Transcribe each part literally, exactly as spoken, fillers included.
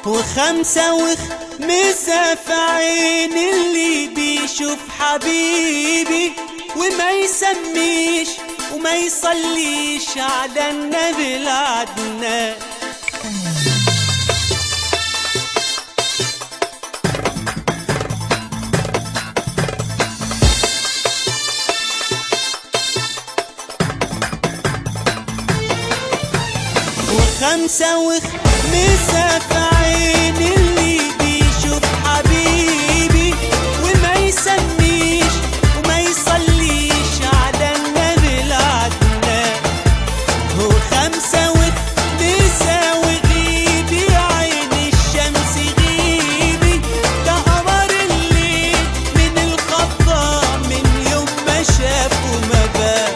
وخمسة وخمسة في عين اللي بيشوف حبيبي وما يسميش وما يصليش على النبي العدنان. وخمسة وخمسة في عين اللي بيشوف حبيبي وما يسميش وما يصليش على النبي العدنان. وخمسة وخمسة وغيبي عين الشمس غيبي ده قمر الليل من الخطة من يوم ما شاف وما بان.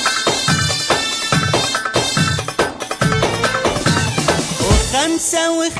خمسة